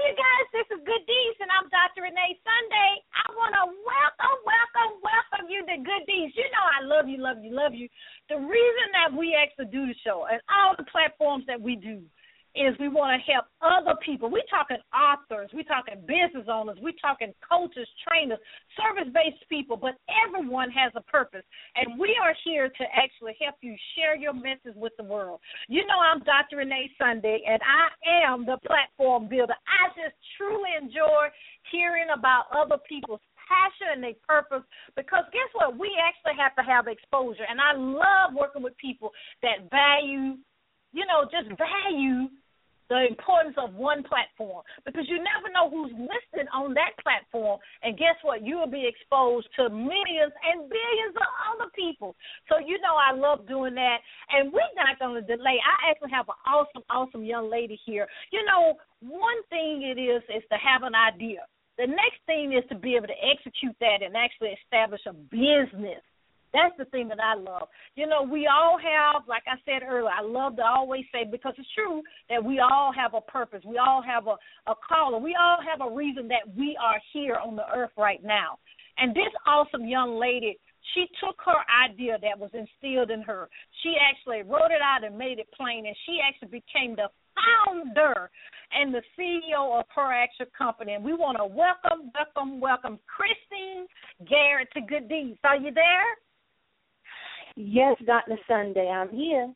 you guys. This is Good Deeds, and I'm Dr. Renee Sunday. I want to welcome you to Good Deeds. You know I love you. The reason that we actually do the show and all the platforms that we do is we want to help other people. We're talking authors. We're talking business owners. We're talking coaches, trainers, service-based people, but everyone has a purpose, and we are here to actually help you share your message with the world. You know I'm Dr. Renee Sunday, and I am the platform builder. I just truly enjoy hearing about other people's passion and their purpose, because guess what? We actually have to have exposure, and I love working with people that value, just value the importance of one platform, because you never know who's listed on that platform, and guess what? You will be exposed to millions and billions of other people. So I love doing that, and we're not going to delay. I actually have an awesome young lady here. One thing it is to have an idea. The next thing is to be able to execute that and actually establish a business. That's the thing that I love. We all have, like I said earlier, I love to always say, because it's true, that we all have a purpose. We all have a calling. We all have a reason that we are here on the earth right now. And this awesome young lady, she took her idea that was instilled in her. She actually wrote it out and made it plain, and she actually became the founder and the CEO of her actual company. And we want to welcome Christine Garrett to Good Deeds. Are you there? Yes, Dr. Sunday, I'm here.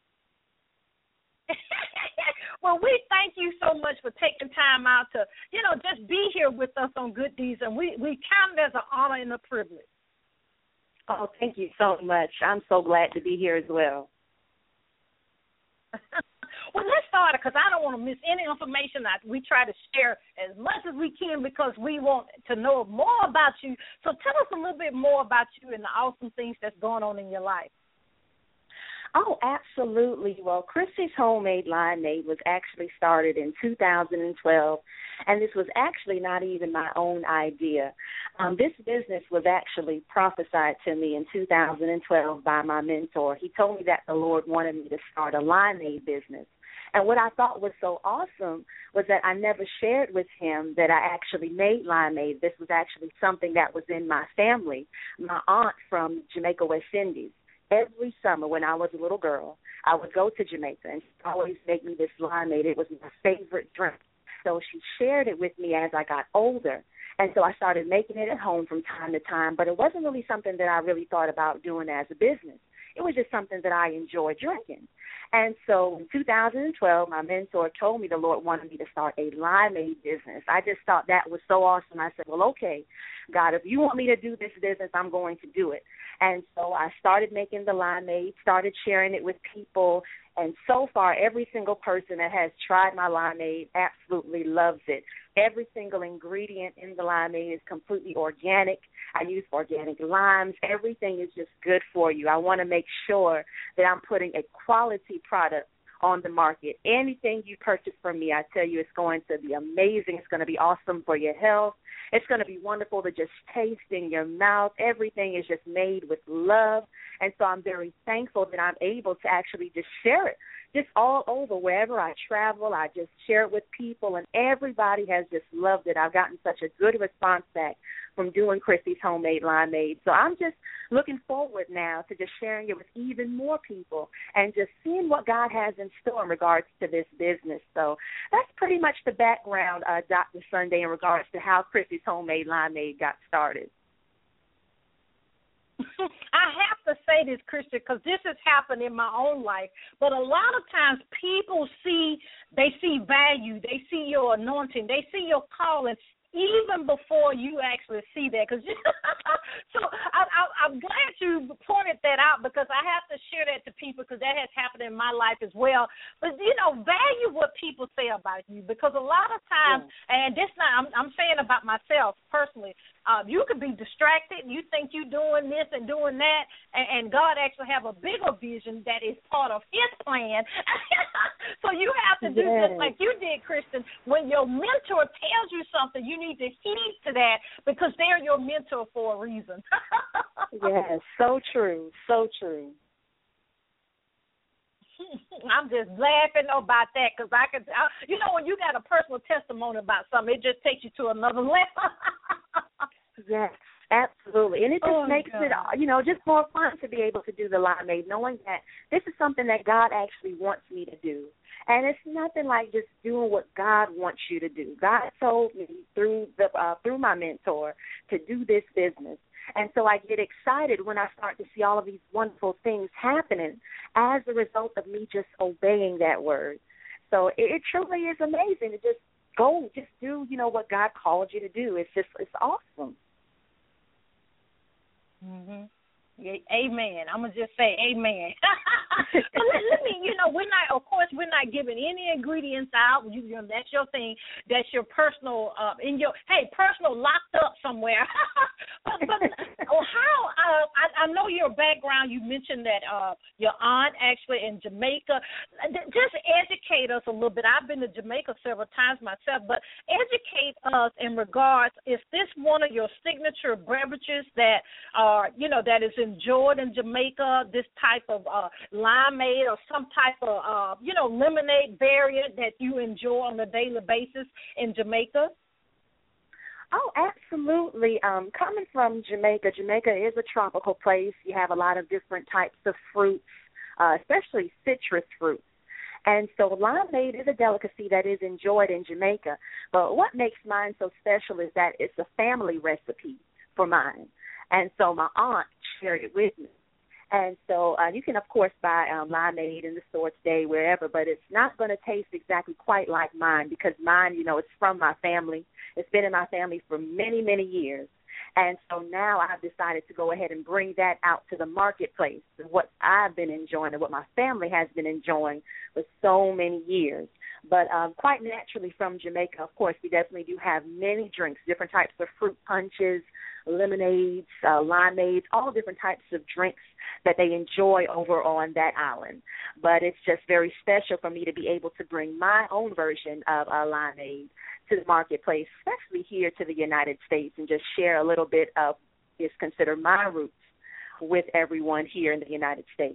Well, we thank you so much for taking time out to, just be here with us on Good Deeds, and we count it as an honor and a privilege. Oh, thank you so much. I'm so glad to be here as well. Well, let's start it, because I don't want to miss any information that we try to share as much as we can, because we want to know more about you. So tell us a little bit more about you and the awesome things that's going on in your life. Oh, absolutely. Well, Christy's Homemade Limeade was actually started in 2012, and this was actually not even my own idea. This business was actually prophesied to me in 2012 by my mentor. He told me that the Lord wanted me to start a limeade business. And what I thought was so awesome was that I never shared with him that I actually made limeade. This was actually something that was in my family. My aunt from Jamaica, West Indies, every summer when I was a little girl, I would go to Jamaica, and she'd always make me this limeade. It was my favorite drink. So she shared it with me as I got older. And so I started making it at home from time to time, but it wasn't really something that I really thought about doing as a business. It was just something that I enjoyed drinking. And so in 2012, my mentor told me the Lord wanted me to start a limeade business. I just thought that was so awesome. I said, well, okay, God, if you want me to do this business, I'm going to do it. And so I started making the limeade, started sharing it with people, and so far every single person that has tried my limeade absolutely loves it. Every single ingredient in the limeade is completely organic. I use organic limes. Everything is just good for you. I want to make sure that I'm putting a quality product on the market. Anything you purchase from me, I tell you, it's going to be amazing. It's going to be awesome for your health. It's going to be wonderful to just taste in your mouth. Everything is just made with love. And so I'm very thankful that I'm able to actually just share it just all over. Wherever I travel, I just share it with people, and everybody has just loved it. I've gotten such a good response back from doing Christy's Homemade Limeade. So I'm just looking forward now to just sharing it with even more people and just seeing what God has in store in regards to this business. So that's pretty much the background, Dr. Sunday, in regards to how Christy's Homemade Limeade got started. I have to say this, Christian, because this has happened in my own life. But a lot of times people see value. They see your anointing. They see your calling even before you actually see that. So I'm glad you pointed that out, because I have to share that to people, because that has happened in my life as well. But, value what people say about you, because a lot of times, and this not, I'm saying about myself personally, you could be distracted. You think you're doing this and doing that, and God actually have a bigger vision that is part of his plan. So you have to do just like you did, Kristen. When your mentor tells you something, you need to heed to that, because they're your mentor for a reason. Yes, so true, so true. I'm just laughing about that because when you got a personal testimony about something, it just takes you to another level. Yes, absolutely. And it just makes it, just more fun to be able to do the limeade, knowing that this is something that God actually wants me to do. And it's nothing like just doing what God wants you to do. God told me through my mentor to do this business. And so I get excited when I start to see all of these wonderful things happening as a result of me just obeying that word. So it truly is amazing to just do, what God called you to do. It's awesome. Mhm. Yeah, amen. I'm gonna just say amen. So let me, we're not giving any ingredients out. That's your thing. That's your personal, personal locked up somewhere. but how? I know your background. You mentioned that your aunt actually in Jamaica. Just educate us a little bit. I've been to Jamaica several times myself, but educate us in regards. Is this one of your signature beverages that are, that is enjoyed in Jamaica, this type of limeade or some type of, lemonade variant that you enjoy on a daily basis in Jamaica? Oh, absolutely. Coming from Jamaica, Jamaica is a tropical place. You have a lot of different types of fruits, especially citrus fruits. And so limeade is a delicacy that is enjoyed in Jamaica. But what makes mine so special is that it's a family recipe for mine. And so my aunt shared it with me. And so you can, of course, buy limeade in the store today, wherever, but it's not going to taste exactly quite like mine because mine, it's from my family. It's been in my family for many, many years. And so now I've decided to go ahead and bring that out to the marketplace, what I've been enjoying and what my family has been enjoying for so many years. But quite naturally from Jamaica, of course, we definitely do have many drinks, different types of fruit punches, lemonades, limeades, all different types of drinks that they enjoy over on that island. But it's just very special for me to be able to bring my own version of a limeade to the marketplace, especially here to the United States, and just share a little bit of is considered my roots with everyone here in the United States.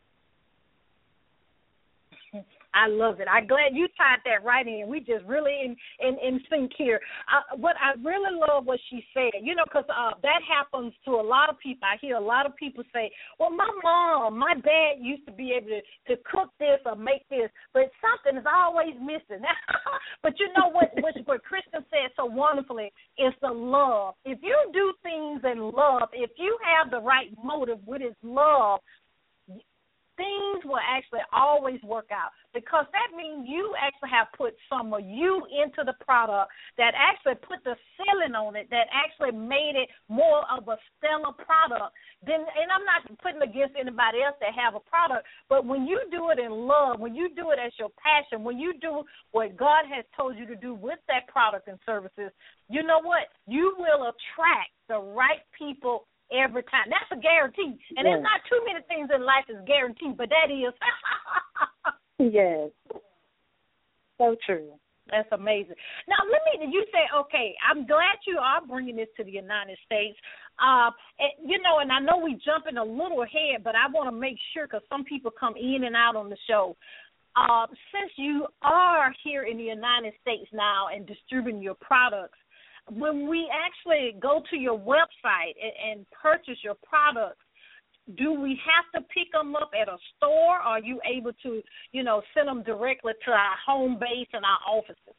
I love it. I'm glad you tied that right in. We just really in sync here. What I really love what she said, because that happens to a lot of people. I hear a lot of people say, well, my dad used to be able to cook this or make this, but something is always missing. But you know what Kristen said so wonderfully is the love. If you do things in love, if you have the right motive with his love, things will actually always work out because that means you actually have put some of you into the product that actually put the ceiling on it, that actually made it more of a stellar product. And I'm not putting against anybody else that have a product, but when you do it in love, when you do it as your passion, when you do what God has told you to do with that product and services, you know what? You will attract the right people every time. That's a guarantee. And There's not too many things in life that's guaranteed, but that is. Yes. So true. That's amazing. Now, you say, okay, I'm glad you are bringing this to the United States. And I know we jumping a little ahead, but I want to make sure because some people come in and out on the show. Since you are here in the United States now and distributing your products, when we actually go to your website and purchase your products, do we have to pick them up at a store, or are you able to, send them directly to our home base and our offices?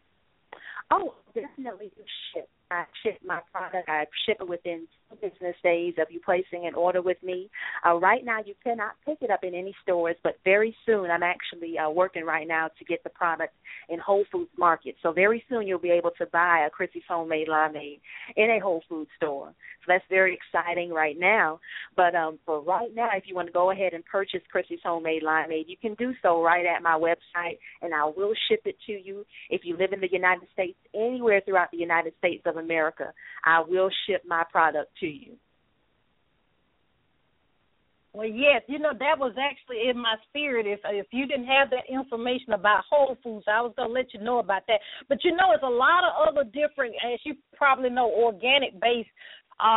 Oh, definitely do ship. I ship my product. I ship it within 2 business days of you placing an order with me. Right now, you cannot pick it up in any stores, but very soon, I'm actually working right now to get the product in Whole Foods Market. So very soon, you'll be able to buy a Chrissy's Homemade Limeade in a Whole Foods store. So that's very exciting right now. But for right now, if you want to go ahead and purchase Chrissy's Homemade Limeade, you can do so right at my website, and I will ship it to you. If you live in the United States, anywhere throughout the United States of America, I will ship my product to you. Well, yes, that was actually in my spirit. If you didn't have that information about Whole Foods, I was going to let you know about that. But, it's a lot of other different, as you probably know, organic-based,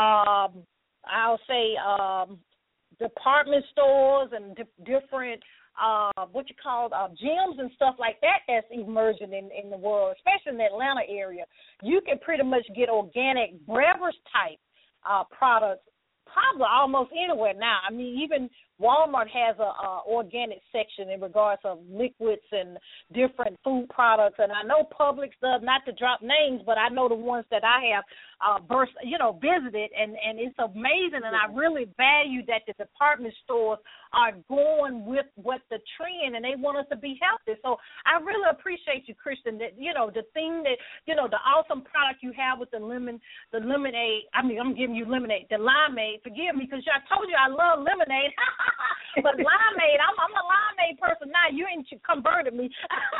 I'll say, department stores and different gyms and stuff like that that's emerging in the world, especially in the Atlanta area. You can pretty much get organic beverage type products probably almost anywhere now. I mean, even Walmart has a organic section in regards of liquids and different food products, and I know Publix does, not to drop names, but I know the ones that I have visited, and it's amazing, and I really value that the department stores are going with what the trend, and they want us to be healthy. So I really appreciate you, Kristen, that, the thing that, the awesome product you have with the lemonade. I mean, I'm giving you lemonade, the limeade. Forgive me, because I told you I love lemonade. But limeade, I'm a limeade person now. You ain't converted me.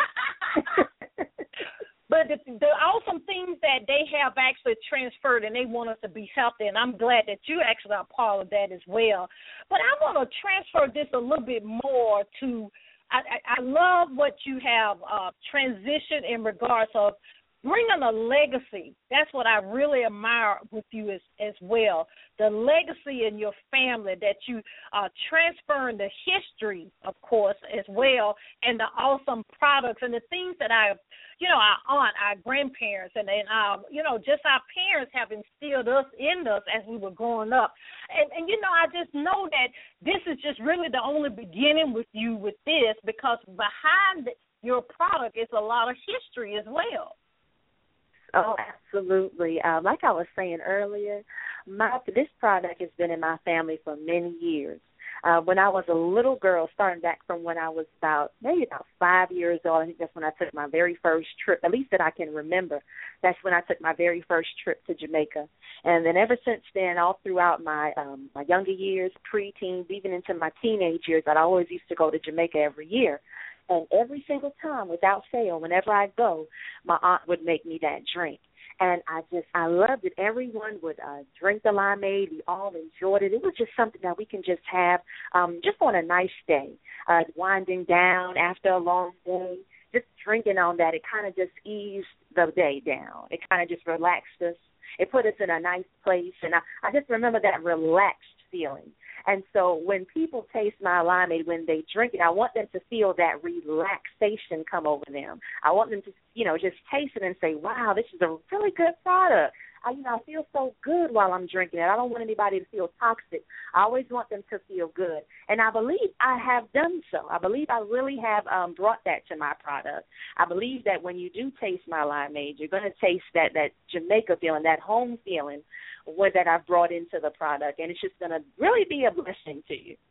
But the awesome things that they have actually transferred, and they want us to be healthy, and I'm glad that you actually are part of that as well. But I want to transfer this a little bit more to, I love what you have transitioned in regards of bringing a legacy. That's what I really admire with you as well. The legacy in your family, that you transferring the history, of course, as well, and the awesome products and the things that our aunt, our grandparents, and just our parents have instilled in us as we were growing up. And I just know that this is just really the only beginning with you with this, because behind your product is a lot of history as well. Oh, absolutely. Like I was saying earlier, this product has been in my family for many years. When I was a little girl, starting back from when I was maybe about 5 years old, I think that's when I took my very first trip, at least that I can remember. That's when I took my very first trip to Jamaica. And then ever since then, all throughout my younger years, preteens, even into my teenage years, I always used to go to Jamaica every year. And every single time, without fail, whenever I go, my aunt would make me that drink. And I loved it. Everyone would drink the limeade. We all enjoyed it. It was just something that we can just have just on a nice day, winding down after a long day, just drinking on that. It kind of just eased the day down. It kind of just relaxed us. It put us in a nice place. And I just remember that relaxed feeling. And so when people taste my limeade, when they drink it, I want them to feel that relaxation come over them. I want them to, just taste it and say, wow, this is a really good product. I feel so good while I'm drinking it. I don't want anybody to feel toxic. I always want them to feel good. And I believe I have done so. I believe I really have brought that to my product. I believe that when you do taste my limeade, you're going to taste that Jamaica feeling, that home feeling that I've brought into the product. And it's just going to really be a blessing to you.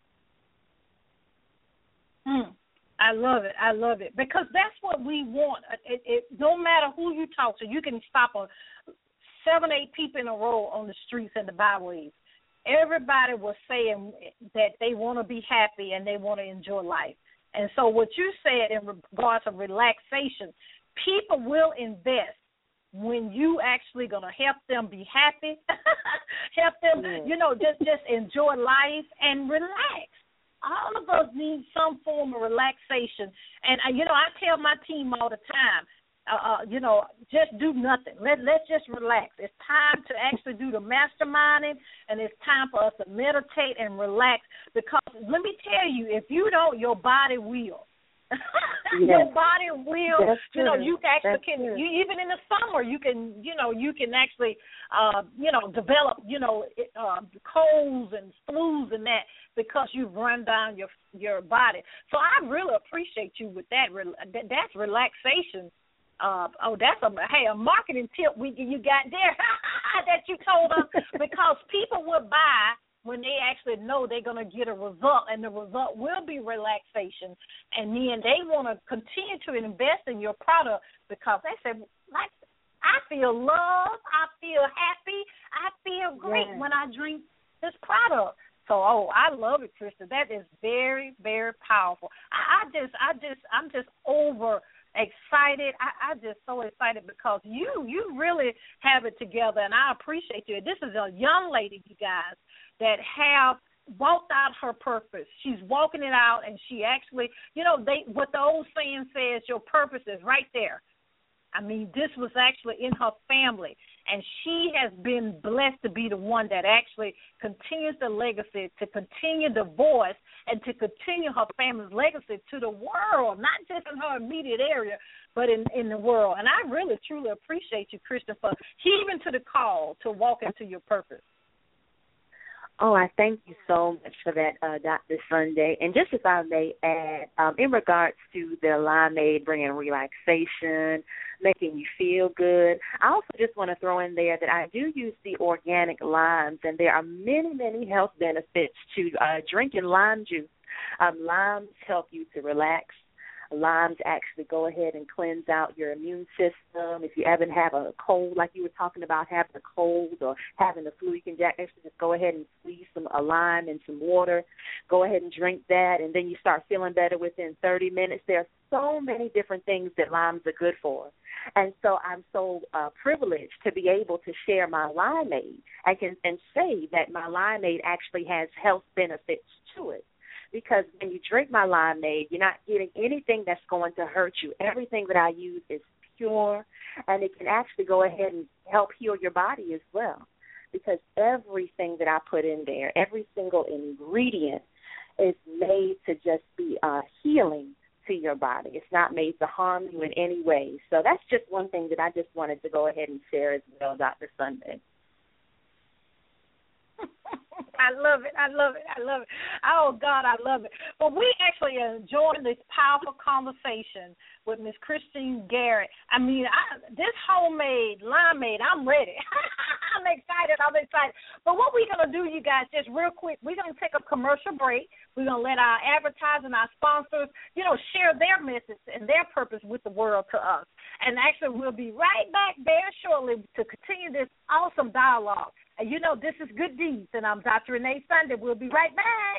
I love it. I love it. Because that's what we want. No matter who you talk to, you can stop 7, 8 people in a row on the streets and the byways. Everybody was saying that they want to be happy and they want to enjoy life. And so what you said in regards to relaxation, people will invest when you actually going to help them be happy, help them, just enjoy life and relax. All of us need some form of relaxation. And, I tell my team all the time, just do nothing. Let's just relax. It's time to actually do the masterminding, and it's time for us to meditate and relax, because let me tell you, if you don't, your body will. Yes. Your body will. You actually can. You even in the summer, you can. You can actually, develop. Colds and flus and that, because you've run down your body. So I really appreciate you with that. That's relaxation. That's a marketing tip you got there that you told us, because people will buy when they actually know they're going to get a result, and the result will be relaxation. And then they want to continue to invest in your product, because they say, I feel love, I feel happy, I feel great when I drink this product. So, I love it, Kristen. That is very, very powerful. I'm just over excited. I just so excited, because you really have it together, and I appreciate you. This is a young lady, you guys, that have walked out her purpose. She's walking it out, and she actually, what the old saying says, your purpose is right there. I mean, this was actually in her family, and she has been blessed to be the one that actually continues the legacy, to continue the voice, and to continue her family's legacy to the world, not just in her immediate area, but in the world. And I really, truly appreciate you, Kristen, for heeding to the call to walk into your purpose. Oh, I thank you so much for that, Dr. Sunday. And just if I may add, in regards to the limeade bringing relaxation, making you feel good, I also just want to throw in there that I do use the organic limes, and there are many, many health benefits to drinking lime juice. Limes help you to relax. Limes actually go ahead and cleanse out your immune system. If you ever have a cold, like you were talking about having a cold or having the flu, you can actually just go ahead and squeeze a lime in some water. Go ahead and drink that, and then you start feeling better within 30 minutes. There are so many different things that limes are good for. And so I'm so privileged to be able to share my limeade and say that my limeade actually has health benefits to it. Because when you drink my limeade, you're not getting anything that's going to hurt you. Everything that I use is pure, and it can actually go ahead and help heal your body as well. Because everything that I put in there, every single ingredient is made to just be healing to your body. It's not made to harm you in any way. So that's just one thing that I just wanted to go ahead and share as well, Dr. Sunday. I love it. I love it. I love it. Oh, God, I love it. Well, we actually enjoyed this powerful conversation with Miss Christine Garrett. I mean, this homemade limeade, I'm ready. I'm excited. But what we're going to do, you guys, just real quick, we're going to take a commercial break. We're going to let our advertisers and our sponsors, share their message and their purpose with the world to us. And actually, we'll be right back very shortly to continue this awesome dialogue. And this is Good Deeds, and I'm Dr. Renee Sunday. We'll be right back.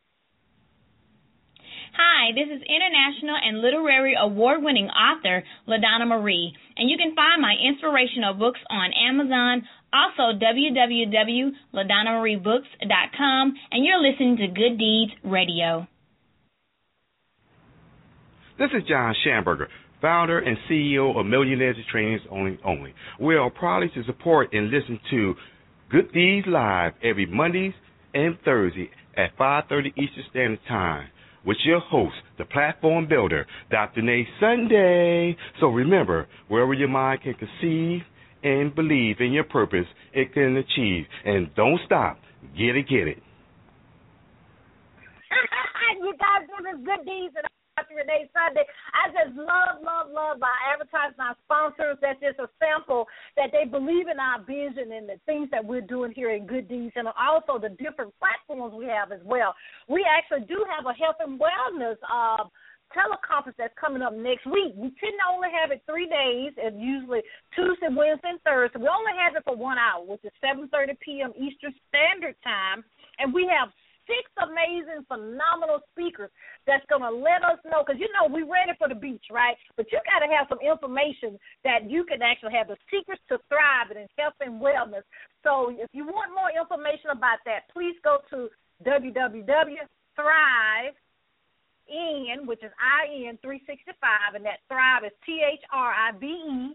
Hi, this is international and literary award-winning author LaDonna Marie, and you can find my inspirational books on Amazon, also www.ladonnamariebooks.com, and you're listening to Good Deeds Radio. This is John Schamberger, founder and CEO of Millionaires Trainings Only. We are proud to support and listen to Good Deeds Live every Mondays and Thursday at 5:30 Eastern Standard Time with your host, the platform builder, Dr. Renee Sunday. So remember, wherever your mind can conceive and believe in your purpose, it can achieve. And don't stop. Get it. You guys, this is Good Deeds, and Dr. Renee Sunday. I just love our advertising, our sponsors. That's just a sample that they believe in our vision and the things that we're doing here in Good Deeds, and also the different platforms we have as well. We actually do have a health and wellness teleconference that's coming up next week. We tend to only have it 3 days, and usually Tuesday, Wednesday, and Thursday. We only have it for 1 hour, which is 7:30 p.m. Eastern Standard Time, and we have 6 amazing, phenomenal speakers that's going to let us know, because, we're ready for the beach, right? But you got to have some information that you can actually have the secrets to thrive in health and wellness. So if you want more information about that, please go to www.thrive.in, which is IN365, and that Thrive is THRIVE.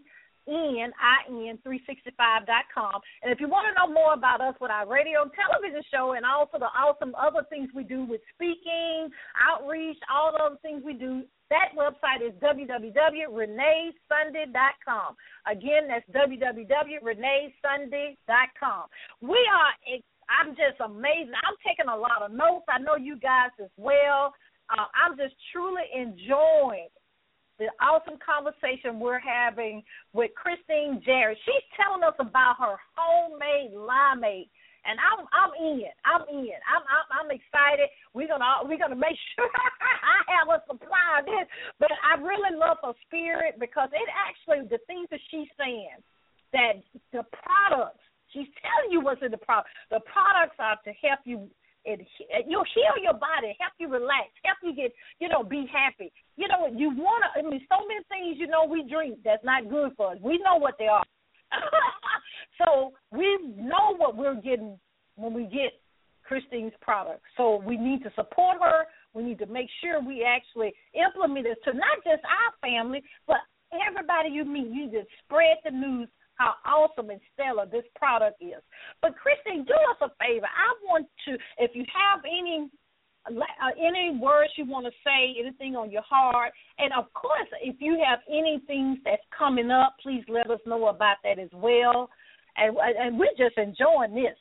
IN365.com. And if you want to know more about us with our radio and television show and also the awesome other things we do with speaking, outreach, all the other things we do, that website is www.reneesunday.com. Again, that's www.reneesunday.com. I'm just amazing. I'm taking a lot of notes. I know you guys as well. I'm just truly enjoying the awesome conversation we're having with Christine Garrett. She's telling us about her homemade limeade, and I'm in. I'm excited. We're gonna make sure I have a supply of this. But I really love her spirit, because it actually, the things that she's saying, that the products, she's telling you what's in the product. The products are to help you. You'll heal your body, help you relax, help you get, be happy. You want to, so many things, we drink that's not good for us. We know what they are. So we know what we're getting when we get Christine's product. So we need to support her. We need to make sure we actually implement it to not just our family, but everybody you meet. You just spread the news how awesome and stellar this product is. But, Christy, do us a favor. I want to, if you have any words you want to say, anything on your heart, and, of course, if you have anything that's coming up, please let us know about that as well. And we're just enjoying this.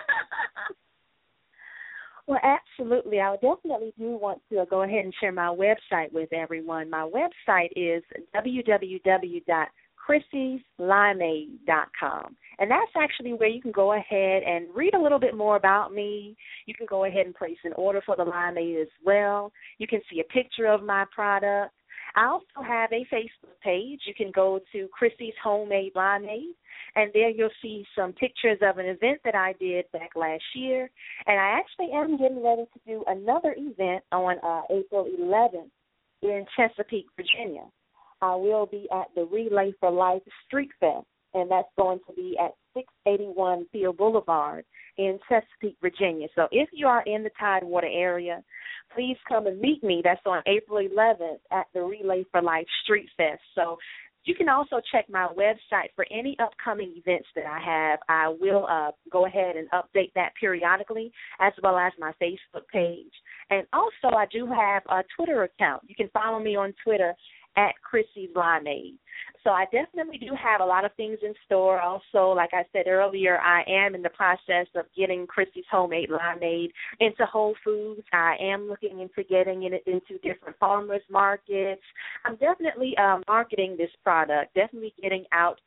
Well, absolutely. I definitely do want to go ahead and share my website with everyone. My website is www.chrissyslimeade.com. And that's actually where you can go ahead and read a little bit more about me. You can go ahead and place an order for the limeade as well. You can see a picture of my product. I also have a Facebook page. You can go to Chrissy's Homemade Limeade, and there you'll see some pictures of an event that I did back last year. And I actually am getting ready to do another event on April 11th in Chesapeake, Virginia. I will be at the Relay for Life Street Fest, and that's going to be at 681 Field Boulevard in Chesapeake, Virginia. So if you are in the Tidewater area, please come and meet me. That's on April 11th at the Relay for Life Street Fest. So you can also check my website for any upcoming events that I have. I will go ahead and update that periodically, as well as my Facebook page. And also I do have a Twitter account. You can follow me on Twitter at Chrissy's Limeade. So I definitely do have a lot of things in store. Also, like I said earlier, I am in the process of getting Chrissy's Homemade Limeade into Whole Foods. I am looking into getting it into different farmers markets. I'm definitely marketing this product, definitely getting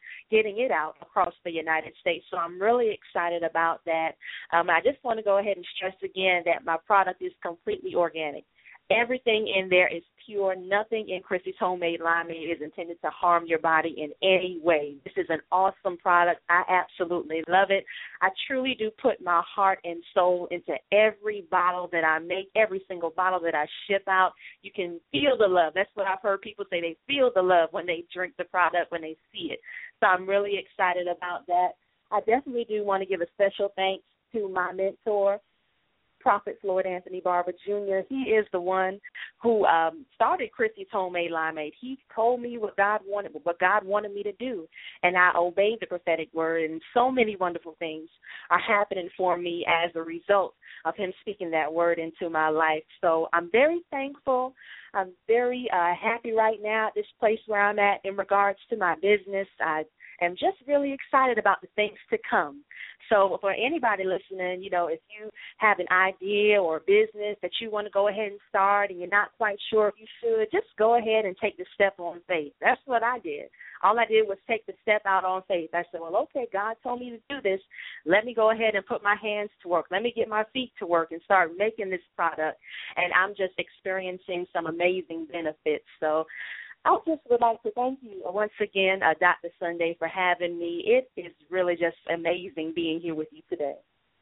it out across the United States. So I'm really excited about that. I just want to go ahead and stress again that my product is completely organic. Everything in there is pure. Nothing in Chrissy's Homemade Limeade is intended to harm your body in any way. This is an awesome product. I absolutely love it. I truly do put my heart and soul into every bottle that I make, every single bottle that I ship out. You can feel the love. That's what I've heard people say. They feel the love when they drink the product, when they see it. So I'm really excited about that. I definitely do want to give a special thanks to my mentor, Prophet Floyd Anthony Barber Jr. He is the one who started Chrissy's Homemade Limeade. He told me what God wanted me to do, and I obeyed the prophetic word, and so many wonderful things are happening for me as a result of him speaking that word into my life. So I'm very thankful. I'm very happy right now at this place where I'm at in regards to my business. I am just really excited about the things to come. So for anybody listening, if you have an idea or a business that you want to go ahead and start and you're not quite sure if you should, just go ahead and take the step on faith. That's what I did. All I did was take the step out on faith. I said, well, okay, God told me to do this. Let me go ahead and put my hands to work. Let me get my feet to work and start making this product. And I'm just experiencing some amazing benefits. So I just would like to thank you once again, Dr. Sunday, for having me. It is really just amazing being here with you today.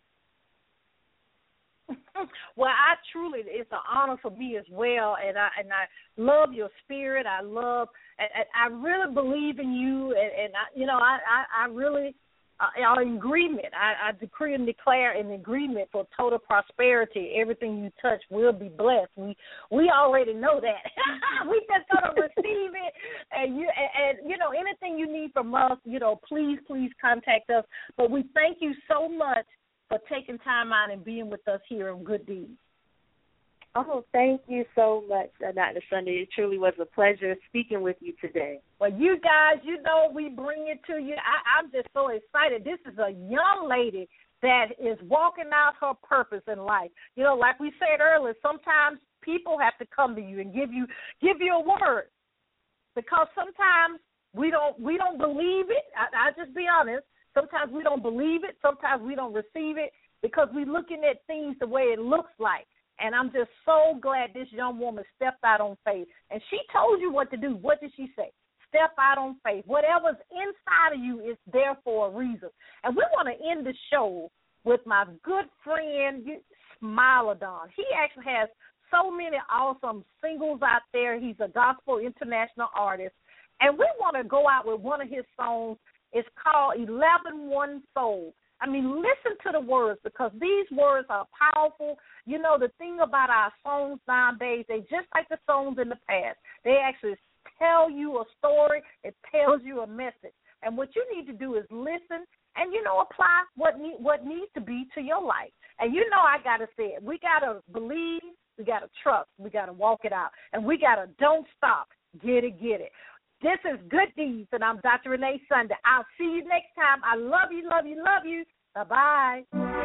Well, it's an honor for me as well, and I love your spirit. I really believe in you, and I really are in agreement. I decree and declare an agreement for total prosperity. Everything you touch will be blessed. We already know that. We just gonna receive it, and anything you need from us, please contact us. But we thank you so much for taking time out and being with us here on Good Deeds. Oh, thank you so much, Dr. Sunday. It truly was a pleasure speaking with you today. Well, you guys, we bring it to you. I'm just so excited. This is a young lady that is walking out her purpose in life. Like we said earlier, sometimes people have to come to you and give you a word, because sometimes we don't believe it. I just be honest. Sometimes we don't believe it. Sometimes we don't receive it because we're looking at things the way it looks like. And I'm just so glad this young woman stepped out on faith. And she told you what to do. What did she say? Step out on faith. Whatever's inside of you is there for a reason. And we want to end the show with my good friend, Smilodon. He actually has so many awesome singles out there. He's a gospel international artist. And we want to go out with one of his songs. It's called 11-1 Soul. I mean, listen to the words, because these words are powerful. The thing about our songs nowadays, they just like the songs in the past. They actually tell you a story. It tells you a message. And what you need to do is listen and, apply what needs to be to your life. And I got to say it. We got to believe, we got to trust, we got to walk it out, and we got to don't stop, get it. This is Good Deeds, and I'm Dr. Renee Sunday. I'll see you next time. I love you. Bye-bye.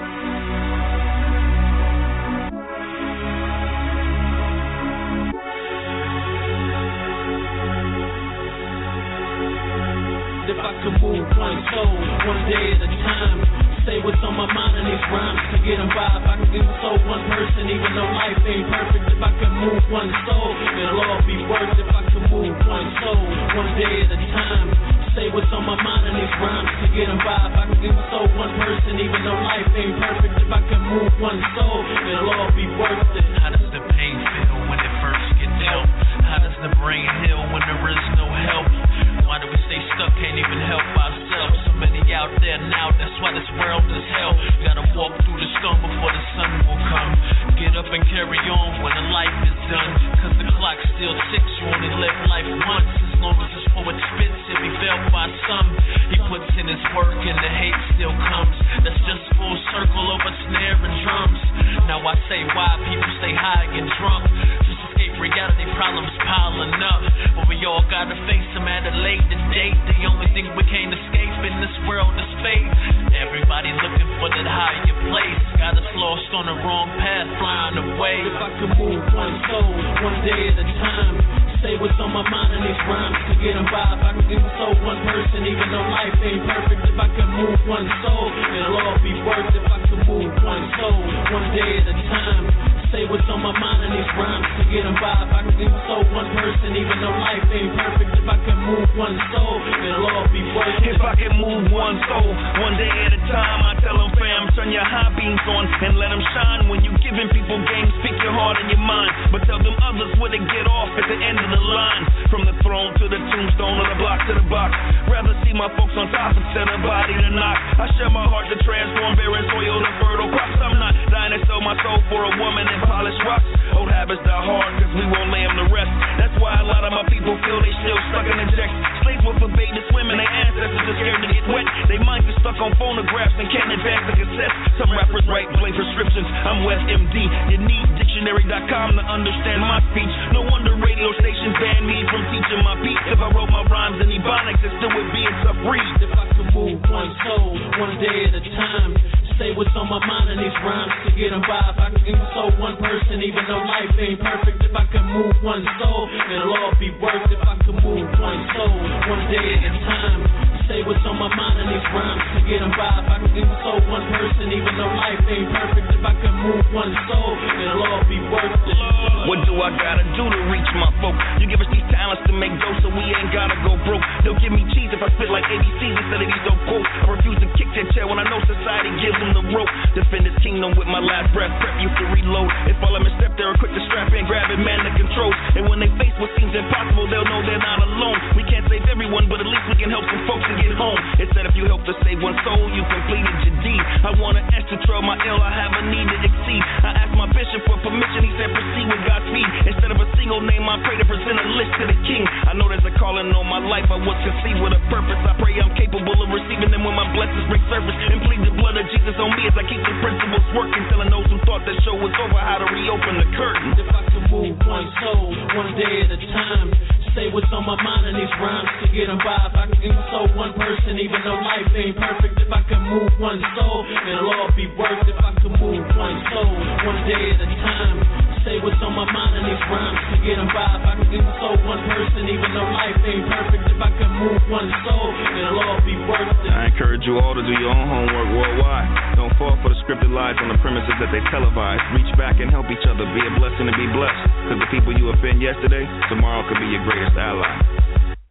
If I could move one soul, one day at a time, say what's on my mind in these rhymes to get them by. If I could give soul one person, even though life ain't perfect. If I could move one soul, it'll all be worth. If I could move one soul, one day at a time, say what's on my mind in these rhymes to get them by. If I could give soul one person, even though life ain't perfect. If I could move one soul, it'll all be worth it. How does the pain feel when it first gets dealt? How does the brain heal when there is no help? Why do we stay stuck, can't even help ourselves? So many out there now, that's why this world is hell. Gotta walk through the storm before the sun will come. Get up and carry on when the life is done. Cause the clock still ticks, you only live life once. As long as it's for expensive, he fell by some. He puts in his work and the hate still comes. That's just full circle over snare and drums. Now I say why people stay high and drunk. Just escape reality, problems piling up. But we all gotta face them at a later date. The only thing we can't escape in this world is fate. Everybody looking for that higher place. Got us lost on the wrong path, flying away. If I could move one soul, one day at a time, say what's on my mind in these rhymes to get them by. If I could give soul one person, even though life ain't perfect. If I could move one soul, it'll all be worth. If I could move one soul, one day at a time, say what's on my mind in these rhymes to get them by. If I could give soul one person, even though life ain't perfect. If I could move one soul, it'll all be worth it. If I could move one soul, one day at a time, I tell them, fam, turn your high beams on and let them shine. When you giving people games, pick your heart and your mind. But tell them others where to get off at the end of the line. From the throne to the tombstone, or the block to the box. Rather see my folks on top instead of body to knock. I share my heart to transform barren soil to fertile crops. I'm not dying to sell my soul for a woman and polish rocks. Old habits die hard, cause we won't lay them to rest. That's why a lot of my people feel they still stuck in the jacks. Slaves were forbade to swim and their ancestors are scared to get wet. They minds are stuck on phonographs and can't advance the cassettes. Some rappers write blank prescriptions. I'm West MD. You need dictionary.com to understand my speech. No wonder radio stations ban me from teaching my beats. If I wrote my rhymes in Ebonics, it still would be a tough read. If I could move one soul, one day at a time, say what's on my mind in these rhymes to get them by. If I could give soul one person, even though life ain't perfect. If I could move one soul, it'll all be worth. If I could move one soul, one day at a time, say what's on my mind in these rhymes to get them by. If I could give soul one person, even though life ain't perfect. If I could move one soul, it'll all be worth it. What do I gotta do to reach my folk? You give us these talents to make dough, so we ain't gotta go broke. They'll give me cheese if I spit like ABCs instead of these dope quotes. I refuse to kick that chair when I know society gives them the rope. Defend his kingdom with my last breath, prep you to reload. If all I'm a step, they're quick to strap in, grab it, man, the controls. And when they face what seems impossible, they'll know they're not alone. We can't save everyone, but at least we can help some folks to get home. It said if you help to save one soul, you completed your deed. I want to ask to trail my ill, I have a need to exceed. I asked my bishop for permission, he said proceed with Godspeed. Instead of a single name, I pray to present a list to the king. I know there's a calling on my life, I was conceived with a purpose. I pray I'm capable of receiving them when my blessings break surface. And plead the blood of Jesus on me as I keep the principles working, telling those who thought the show was over how to reopen the curtain. If I could move one soul, one day at a time, say what's on my mind in these rhymes to get them by. If I could give soul one person, even though life ain't perfect. If I could move one soul, it'll all be worth. If I could move one soul, one day at a time, say what's on my mind in these rhymes to get them by. If I could give soul one person, even though life ain't perfect. If I could move one soul, it'll all be worth it. I encourage you all to do your own homework worldwide. Don't fall for the scripted lies on the premises that they televise. Reach back and help each other. Be a blessing and be blessed. Because the people you offend yesterday, tomorrow could be your greatest ally.